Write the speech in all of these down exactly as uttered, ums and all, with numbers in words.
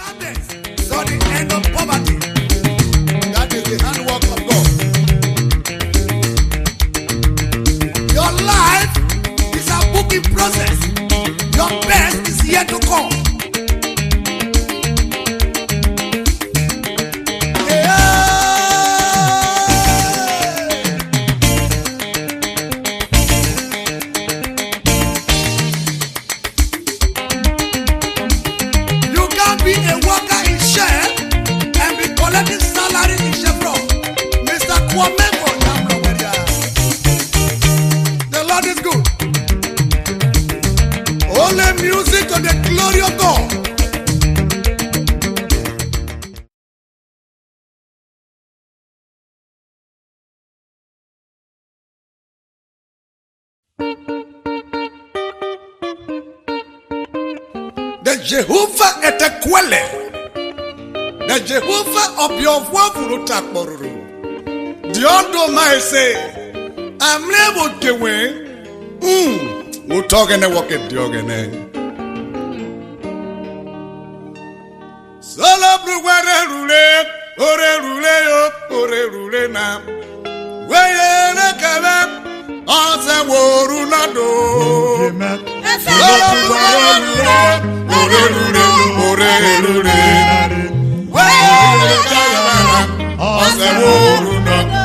Sadness saw the end of poverty. That is the handwork of God. Your life is a booking process. Your best is yet to come. The Lord is good. Only music to the glory of God. The Jehovah etekwele. The Jehovah of your wafurutakboruru. The Almighty say, I'm never going. Hmm. We're talking about what you're talking. Solo bruware rule, ore rule yo, ore rule na. Weye ne kebe, ase woru na do. Solo bruware rule, ore rule, ore rule. Weye ne kebe, ase woru na do.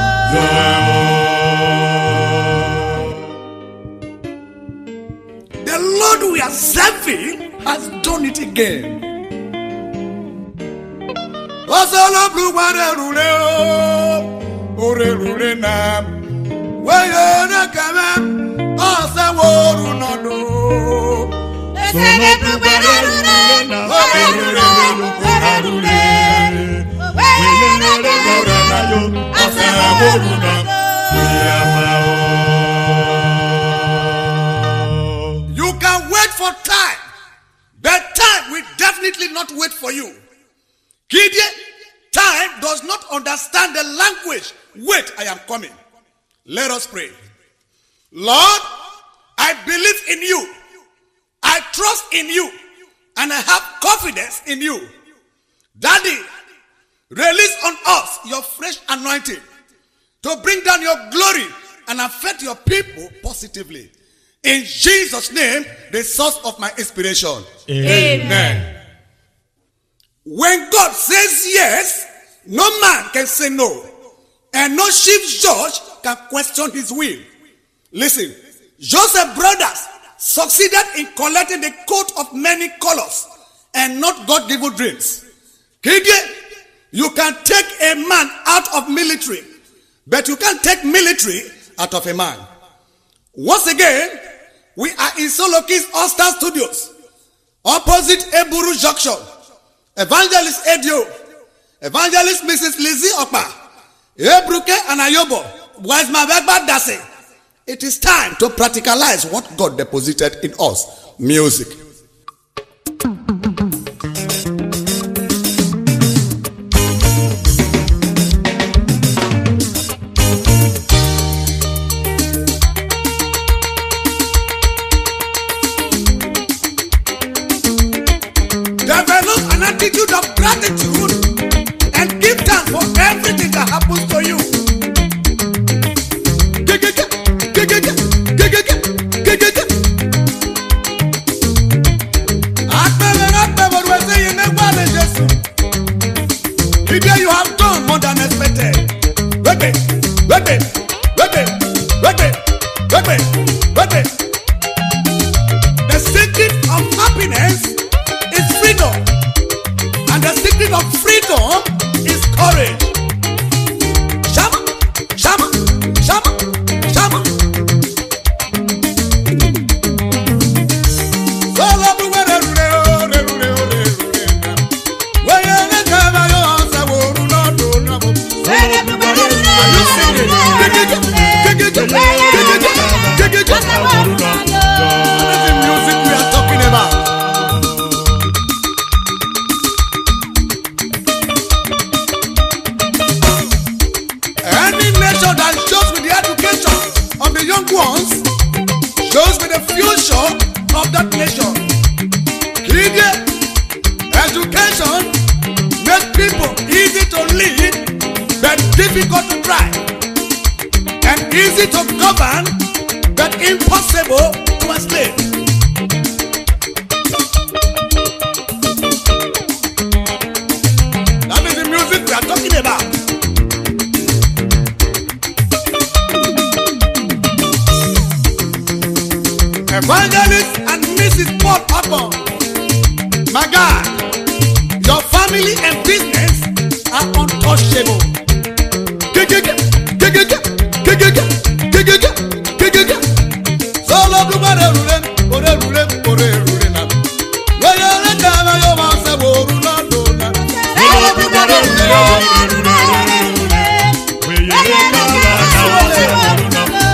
The Lord we are serving has done it again. Osolo blue water rule, ore rule na. Weye ne kebe, ase woru na do. Osolo blue water rule, ore rule, ore rule. Weye ne kebe, ase woru na do. You can wait for time, but time will definitely not wait for you. Gideon, time does not understand the language. Wait, I am coming. Let us pray. Lord, I believe in you. I trust in you. And I have confidence in you. Daddy, release on us your fresh anointing to bring down your glory and affect your people positively. In Jesus' name, the source of my inspiration. Amen. Amen. When God says yes, no man can say no. And no chief judge can question his will. Listen, Joseph's brothers succeeded in collecting the coat of many colors and not God-given dreams. Gideon, you can take a man out of military, but you can't take military out of a man. Once again, we are in Solokis All-Star Studios, opposite Eburu Junction. Evangelist Edio, Evangelist Missus Lizzie Okpa, Ebruke and Ayobo, Wiseman Begba Dase. It is time to practicalize what God deposited in us. Music. Develop an attitude of gratitude and give thanks for everything that happens to you. Today you have done more than expected. Wait it, wait it, wait it, wait it, wait it, wait it. The secret of happiness is freedom, and the secret of freedom is courage. Shama, shama, shama, shama. Ones shows me the future of that nation. Education Evangelist and Missus Paul Papa, my God, your family and business are untouchable. Solo tu mare rulen, ore rulen, ore rulen. Waya le dama yo ma se boru na dona. Solo tu mare rulen, ore rulen. Waya le dama yo ma se boru na dona.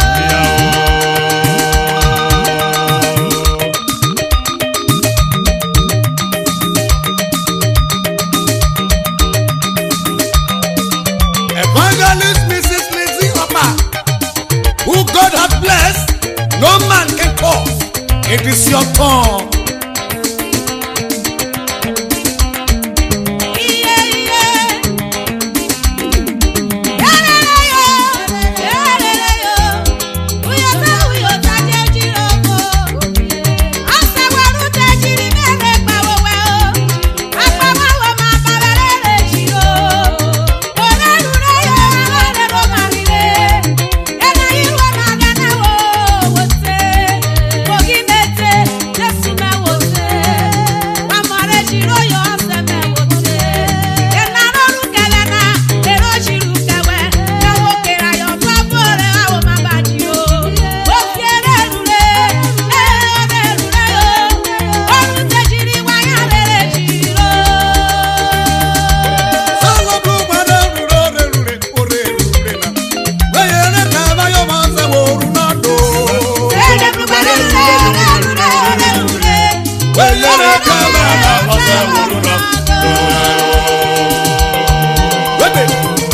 Evangelist Missus Lindsay Opa, who God has blessed, no man can cause. It is your turn.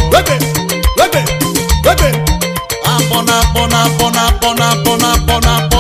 Bona, bona, bona, bona, bona, bona.